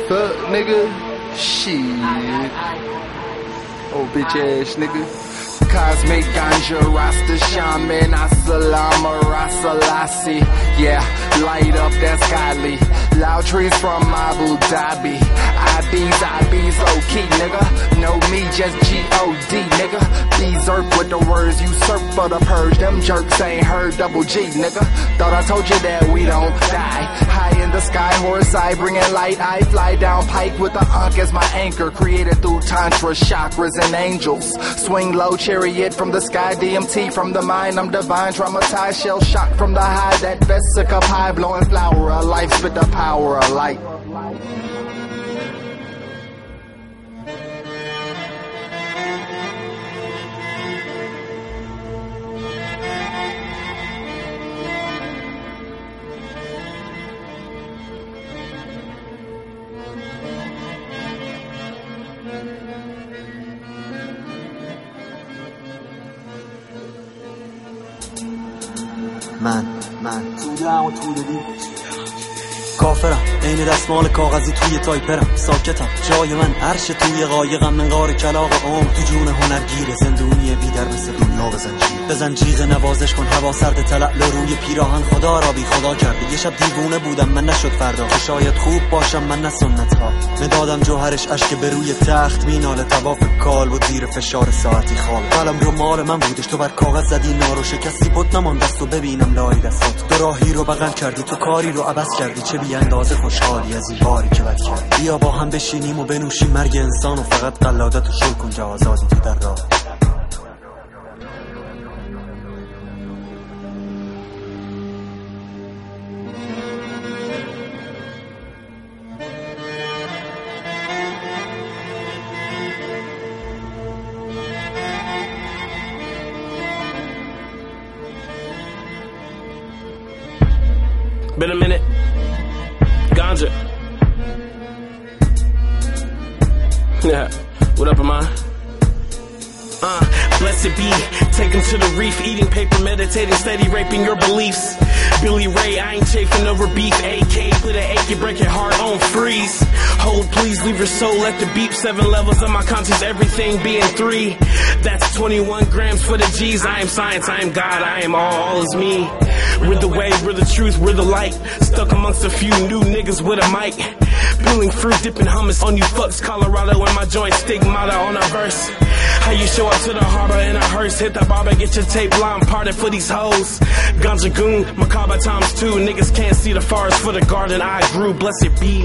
fuck, nigga? Shit. Oh, bitch ass nigga. Cosmic ganja, Rasta shaman, Assalamu Rasalasi. Yeah, light up, that's godly. Loud trees from Abu Dhabi. IBs, low-key, nigga. No me, just G-O-D, nigga. Berserk with the words, you surf for the purge. Them jerks ain't heard double G, nigga. Thought I told you that we don't die. High in the sky, horse eye, bringing light. I fly down pike with the Ankh as my anchor. Created through tantra, chakras, and angels. Swing low, chariot from the sky. DMT from the mind, I'm divine. Traumatized, shell shock from the high. That Vesica pie, blowing flower of life. Spit the power of light. من توده و توده دی کافرم عین دستمال کاغذی توی تایپرم ساکتم جای من عرش توی قایقم منقار کلاغ عمر تو جون هنرگیر زندونی بیدر مثل دنیا بزن جیغ نوازش کن هوا سرد تلعل روی پیراهن خدا را بی خدا کرده یه شب دیوونه بودم من نشد فردا که شاید خوب باشم من نه سنت ها مدادم جوهرش اشک به روی تخت مینال تواف کال و زیر فشار ساعتی خواب قلم رو مال من بودش تو بر کاغذ زدی نارو شکستی بود نمان دست و ببینم لای دستات دو راهی رو بغل کردی تو کاری رو عبس کردی چه بی اندازه خوشحالی از این باری که بد کردی بیا با هم بشینیم و بنوشیم مرگ انسان و فقط قلادت رو شل کن که آزادی تو در راه Been a minute. Ganja. Yeah. What up, Amon? Blessed be, taken to the reef, eating paper, meditating, steady raping your beliefs. Billy Ray, I ain't chafing over beef. AK, put an AK, break your heart on freeze. Hold, please, leave your soul at the beep. 7 levels of my conscience, everything being 3. That's 21 grams for the G's. I am science, I am God, I am all is me. We're the way, we're the truth, we're the light. Stuck amongst a few new niggas with a mic. Peeling fruit, dipping hummus on you fucks. Colorado in my joint, stigmata on a verse. How you show up to the harbor in a hearse. Hit the barber, get your tape line parted for these hoes. Ganja goon, macabre times 2. Niggas can't see the forest for the garden I grew. Blessed be.